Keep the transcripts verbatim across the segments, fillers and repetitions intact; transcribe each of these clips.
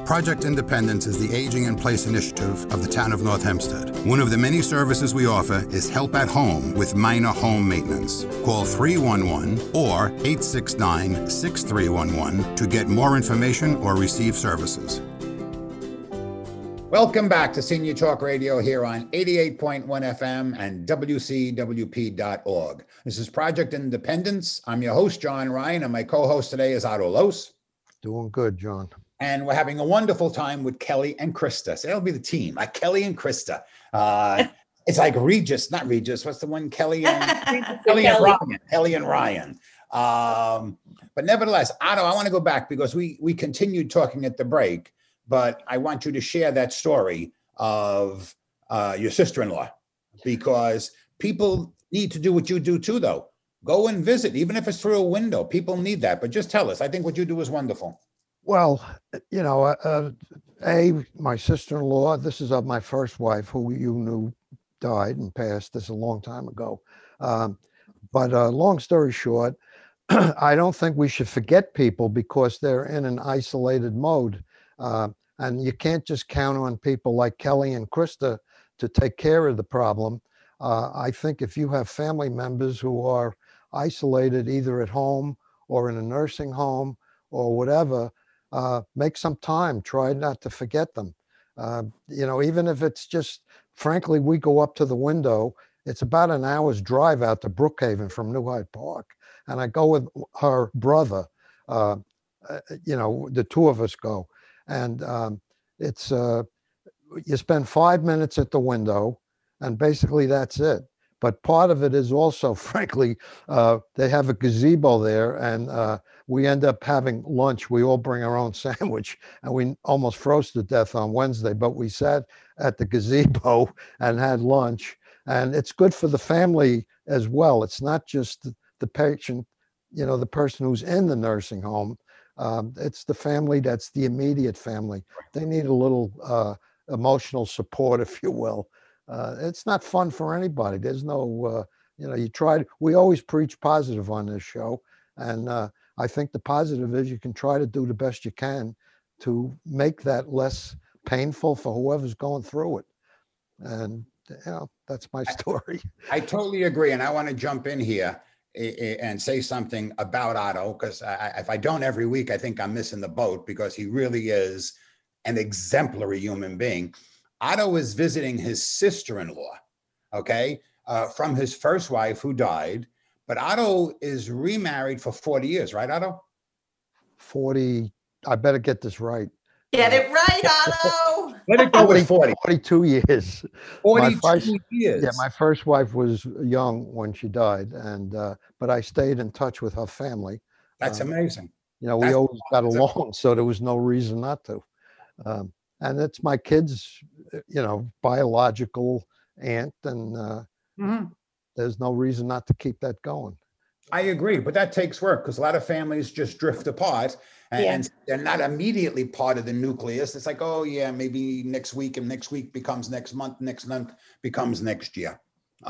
Project Independence is the Aging in Place initiative of the town of North Hempstead. One of the many services we offer is help at home with minor home maintenance. Call three one one or eight six nine, six three one one to get more information or receive services. Welcome back to Senior Talk Radio here on eighty-eight point one F M and W C W P dot org. This is Project Independence. I'm your host, John Ryan, and my co-host today is Otto Los. Doing good, John. And we're having a wonderful time with Kelly and Krista. So that'll be the team, like Kelly and Krista. Uh, it's like Regis, not Regis. What's the one? Kelly and Kelly and Ryan. Kelly and Ryan. Um, but nevertheless, Otto, I want to go back because we we continued talking at the break, but I want you to share that story of uh, your sister-in-law, because people need to do what you do too, though. Go and visit, even if it's through a window. People need that. But just tell us. I think what you do is wonderful. Well, you know, uh, A, my sister-in-law, this is of my first wife, who you knew died and passed this a long time ago. Um, but uh, long story short, I don't think we should forget people because they're in an isolated mode. Uh, and you can't just count on people like Kelly and Krista to take care of the problem. Uh, I think if you have family members who are isolated either at home or in a nursing home or whatever, uh, make some time, try not to forget them. Uh, you know, even if it's just, frankly, we go up to the window, it's about an hour's drive out to Brookhaven from New Hyde Park. And I go with her brother, uh, uh, you know, the two of us go. And um, it's, uh, you spend five minutes at the window and basically that's it. But part of it is also, frankly, uh, they have a gazebo there and uh, we end up having lunch. We all bring our own sandwich and we almost froze to death on Wednesday, but we sat at the gazebo and had lunch. And it's good for the family as well. It's not just the patient, you know, the person who's in the nursing home. Um, it's the family that's the immediate family. They need a little uh, emotional support, if you will. Uh, it's not fun for anybody. There's no, uh, you know, you try, we always preach positive on this show. And uh, I think the positive is you can try to do the best you can to make that less painful for whoever's going through it. And, you know, that's my story. I, I totally agree. And I want to jump in here and say something about Otto, because if I don't every week, I think I'm missing the boat because he really is an exemplary human being. Otto is visiting his sister-in-law, okay, uh, from his first wife who died. But Otto is remarried for forty years, right, Otto? forty, I better get this right. Get it right, Otto. Let it go with forty. forty-two years. forty-two first, years. Yeah, my first wife was young when she died, and uh, but I stayed in touch with her family. That's um, amazing. You know, we That's, always got along, so there was no reason not to. Um, and it's my kid's, you know, biological aunt, and uh, mm-hmm. there's no reason not to keep that going. I agree, but that takes work because a lot of families just drift apart and, yeah. and they're not immediately part of the nucleus. It's like, oh yeah, maybe next week, and next week becomes next month, next month becomes next year.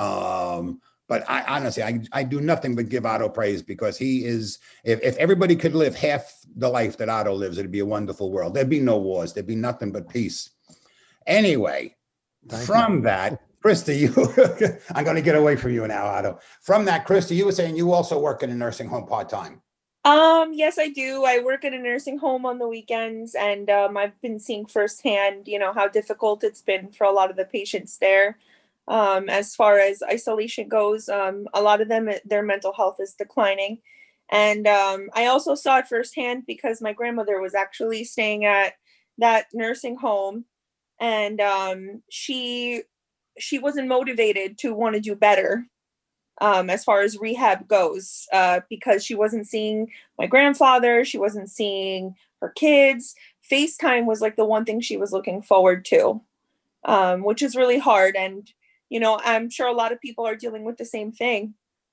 Um, but I honestly, I, I do nothing but give Otto praise because he is, if, if everybody could live half the life that Otto lives, it'd be a wonderful world. There'd be no wars. There'd be nothing but peace. Anyway, Thank from you. that, Krista, you, I'm going to get away from you now, Otto. From that, Krista, you were saying you also work in a nursing home part-time. Um, yes, I do. I work at a nursing home on the weekends, and um, I've been seeing firsthand, you know, how difficult it's been for a lot of the patients there. Um, as far as isolation goes, um, a lot of them, their mental health is declining. And um, I also saw it firsthand because my grandmother was actually staying at that nursing home, and um, she she wasn't motivated to want to do better um, as far as rehab goes, uh, because she wasn't seeing my grandfather, she wasn't seeing her kids. FaceTime was like the one thing she was looking forward to, um, which is really hard. And, you know, I'm sure a lot of people are dealing with the same thing.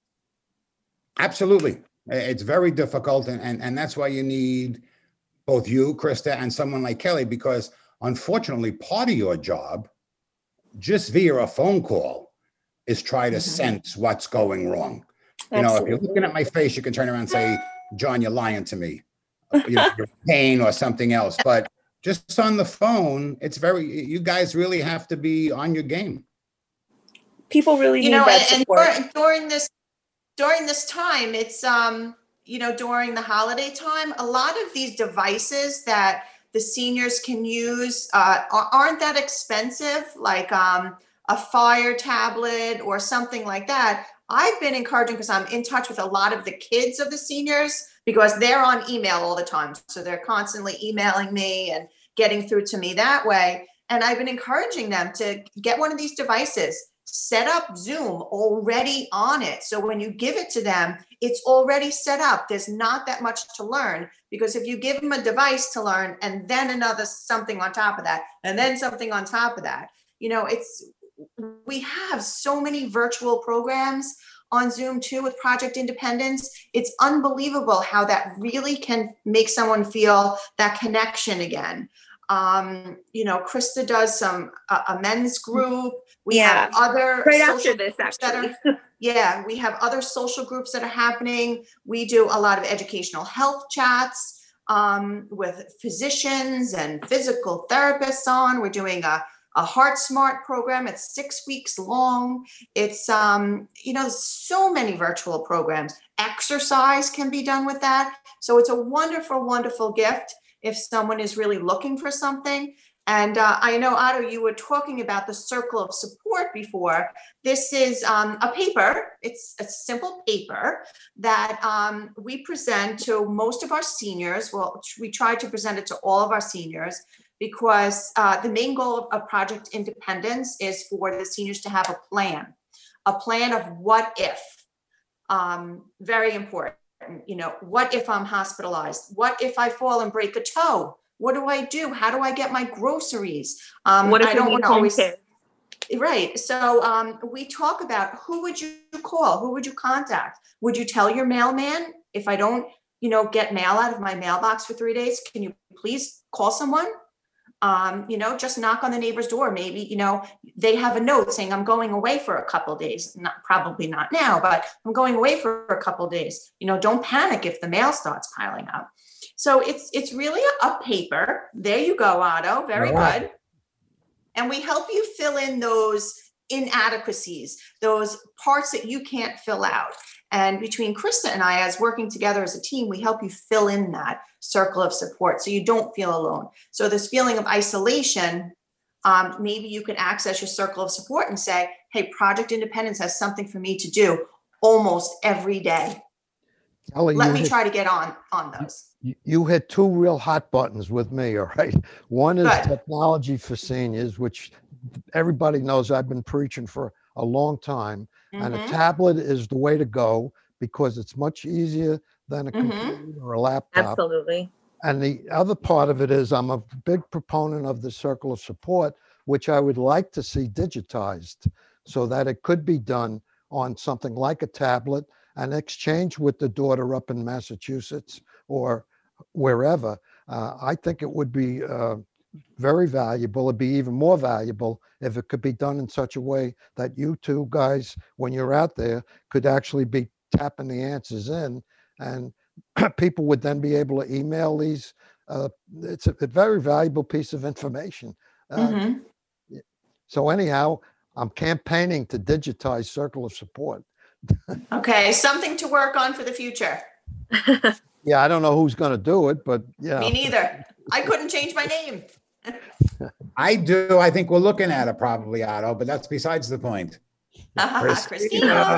Absolutely. It's very difficult. And, and, and that's why you need both you, Krista, and someone like Kelly, because unfortunately, part of your job, just via a phone call, is try to mm-hmm. sense what's going wrong. You Absolutely. know, if you're looking at my face, you can turn around and say, John, you're lying to me. You know, you're in pain or something else. But just on the phone, it's very, you guys really have to be on your game. People really You need know, that and, support. and during, during this, during this time, it's, um, you know, during the holiday time, a lot of these devices that the seniors can use uh, aren't that expensive, like um, a Fire tablet or something like that. I've been encouraging, because I'm in touch with a lot of the kids of the seniors, because they're on email all the time. So they're constantly emailing me and getting through to me that way. And I've been encouraging them to get one of these devices, set up Zoom already on it. So when you give it to them, it's already set up. There's not that much to learn, because if you give them a device to learn and then another something on top of that, and then something on top of that, you know, it's, we have so many virtual programs on Zoom too with Project Independence. It's unbelievable how that really can make someone feel that connection again. Um, you know, Krista does some uh, a men's group. We Yeah. have other Right social after this, groups that actually. are, yeah, we have other social groups that are happening. We do a lot of educational health chats um, with physicians and physical therapists on. We're doing a a Heart Smart program. It's six weeks long. It's, um, you know, so many virtual programs. Exercise can be done with that. So it's a wonderful, wonderful gift if someone is really looking for something. And uh, I know, Otto, you were talking about the Circle of Support before. This is um, a paper. It's a simple paper that um, we present to most of our seniors. Well, we try to present it to all of our seniors, because uh, the main goal of Project Independence is for the seniors to have a plan, a plan of what if. Um, very important. You know, what if I'm hospitalized? What if I fall and break a toe? What do I do? How do I get my groceries? Um, What if I we don't need want to home always. care? Right. So um, we talk about, who would you call? Who would you contact? Would you tell your mailman, if I don't, you know, get mail out of my mailbox for three days, can you please call someone? Um, you know, just knock on the neighbor's door. Maybe, you know, they have a note saying, I'm going away for a couple of days. Not probably not now, but I'm going away for a couple of days. You know, don't panic if the mail starts piling up. So it's it's really a, a paper. There you go, Otto. Very All right. good. And we help you fill in those inadequacies, those parts that you can't fill out. And between Krista and I, as working together as a team, we help you fill in that circle of support so you don't feel alone. So this feeling of isolation, um, maybe you can access your circle of support and say, hey, Project Independence has something for me to do almost every day. Kelly, Let you me hit- try to get on on those. You- You hit two real hot buttons with me, all right? One is Good. technology for seniors, which everybody knows I've been preaching for a long time. And a Mhm. tablet is the way to go, because it's much easier than a Mhm. computer or a laptop. Absolutely. And the other part of it is, I'm a big proponent of the circle of support, which I would like to see digitized so that it could be done on something like a tablet and exchange with the daughter up in Massachusetts or wherever. Uh, I think it would be uh, very valuable. It'd be even more valuable if it could be done in such a way that you two guys, when you're out there, could actually be tapping the answers in, and people would then be able to email these. Uh, it's a, a very valuable piece of information. Uh, Mhm. So anyhow, I'm campaigning to digitize Circle of Support. Okay, something to work on for the future. Yeah, I don't know who's going to do it, but yeah. Me neither. I couldn't change my name. I do. I think we're looking at it probably, Otto, but that's besides the point. Christina.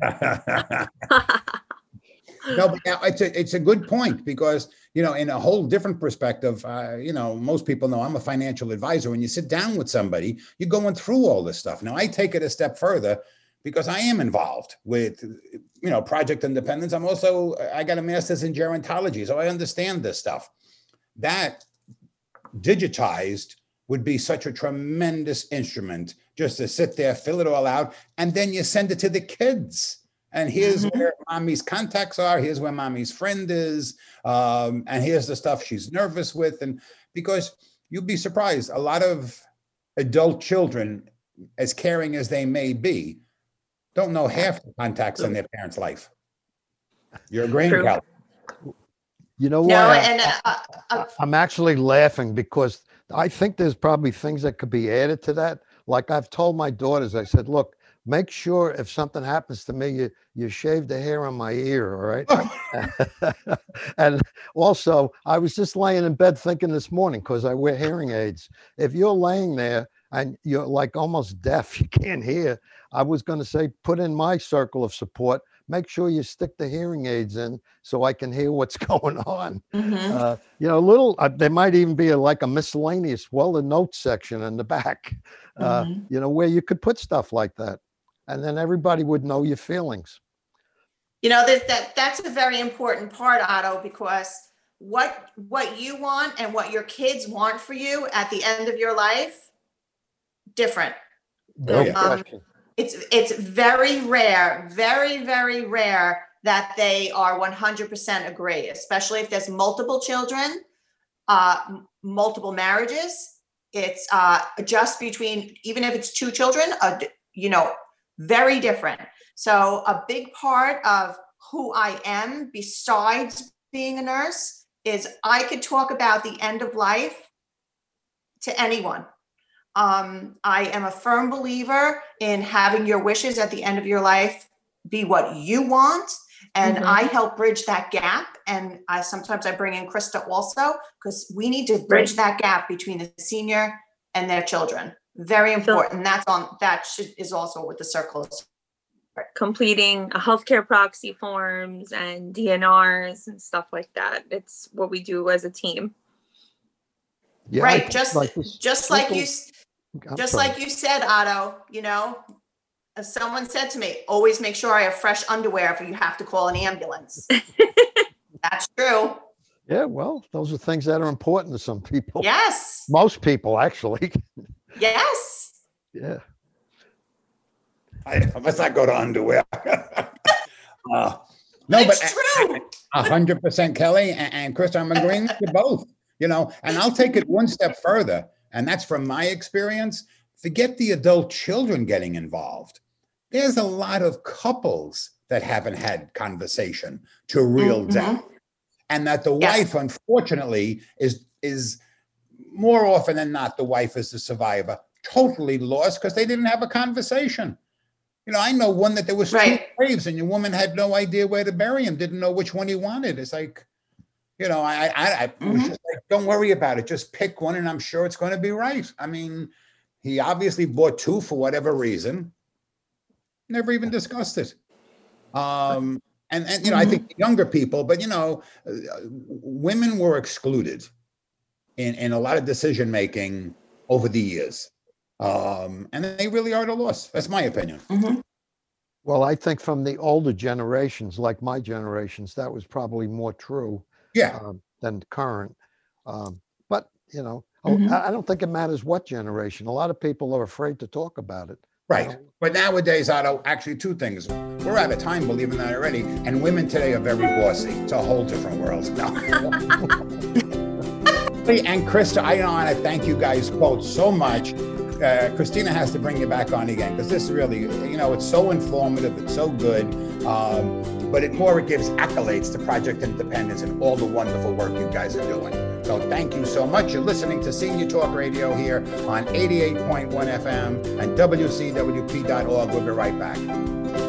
No, but now it's a, it's a good point, because, you know, in a whole different perspective, uh, you know, most people know I'm a financial advisor. When you sit down with somebody, you're going through all this stuff. Now, I take it a step further because I am involved with, you know, Project Independence. I'm also, I got a master's in gerontology, so I understand this stuff. That digitized would be such a tremendous instrument, just to sit there, fill it all out, and then you send it to the kids. And here's Mhm. where mommy's contacts are. Here's where mommy's friend is. Um, and here's the stuff she's nervous with. And because you'd be surprised, a lot of adult children, as caring as they may be, don't know half the contacts in their parents' life. You're agreeing, True. Cal? You know No, what? and uh, uh, I'm actually laughing because I think there's probably things that could be added to that. Like I've told my daughters, I said, look, make sure if something happens to me, you, you shave the hair on my ear, all right? And also, I was just laying in bed thinking this morning, because I wear hearing aids. If you're laying there and you're like almost deaf, you can't hear, I was going to say, put in my circle of support, make sure you stick the hearing aids in so I can hear what's going on. Mhm. Uh, you know, little, uh, there might even be a, like a miscellaneous, well, the notes section in the back, uh, Mhm. you know, where you could put stuff like that. And then everybody would know your feelings. You know, that, that that's a very important part, Otto, because what what you want and what your kids want for you at the end of your life, different. No yeah. Um, question. It's it's very rare, very, very rare that they are one hundred percent agree, especially if there's multiple children, uh, m- multiple marriages. It's uh, just between, even if it's two children, uh, d- you know, very different. So a big part of who I am, besides being a nurse, is I could talk about the end of life to anyone. Um, I am a firm believer in having your wishes at the end of your life be what you want. And Mhm. I help bridge that gap. And I sometimes I bring in Krista also, because we need to bridge that gap between the senior and their children. Very important. That's on, that should, is also what the circle is. Completing a healthcare proxy forms and D N Rs and stuff like that. It's what we do as a team. Yeah, I Right, think just, like this just like circle- you, s- I'm just sorry. like you said, Otto, you know, as someone said to me, always make sure I have fresh underwear if you have to call an ambulance. That's true. Yeah, well, those are things that are important to some people. Yes, Most people, actually. yes. Yeah. I, let's not go to underwear. uh, no, It's but true. a hundred percent, Kelly and, and Chris, I'm agreeing with you both. You know, and I'll take it one step further, and that's from my experience. Forget the adult children getting involved. There's a lot of couples that haven't had conversation to real Mhm. depth, and that the Yes. wife, unfortunately, is is more often than not, the wife is the survivor, totally lost because they didn't have a conversation. You know, I know one that there was two Right. graves, and your woman had no idea where to bury him, didn't know which one he wanted. It's like, you know, I, I, I it was Mhm. just like, don't worry about it. Just pick one, and I'm sure it's going to be right. I mean, he obviously bought two for whatever reason. Never even discussed it. Um, and and you know, I think younger people, but you know, uh, women were excluded in in a lot of decision making over the years, um, and they really are at a loss. That's my opinion. Mhm. Well, I think from the older generations, like my generations, that was probably more true Yeah. um, than current. Um, but, you know, oh, Mhm. I I don't think it matters what generation. A lot of people are afraid to talk about it. Right. But nowadays, Otto, actually two things. We're out of time, believe it or not, already. And women today are very bossy. It's a whole different world. No. And Krista, I want to thank you guys both so much. Uh, Christina has to bring you back on again because this really, you know, it's so informative. It's so good. Um, but it more, it gives accolades to Project Independence and all the wonderful work you guys are doing. So thank you so much. You're listening to Senior Talk Radio here on eighty-eight point one F M and W C W P dot org. We'll be right back.